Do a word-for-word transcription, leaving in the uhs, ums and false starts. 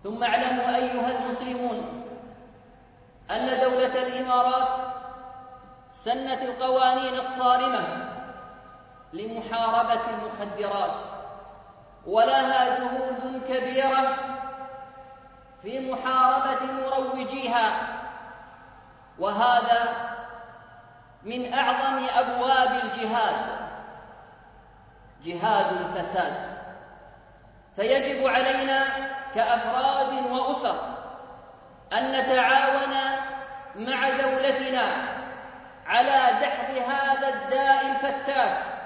ثم اعلموا أيها المسلمون أن دولة الإمارات سنت القوانين الصارمة لمحاربة المخدرات، ولها جهود كبيرة في محاربة مروجيها، وهذا من أعظم أبواب الجهاد، جهاد الفساد. فيجب علينا كأفراد وأسر أن نتعاون مع دولتنا على دحض هذا الداء الفتاك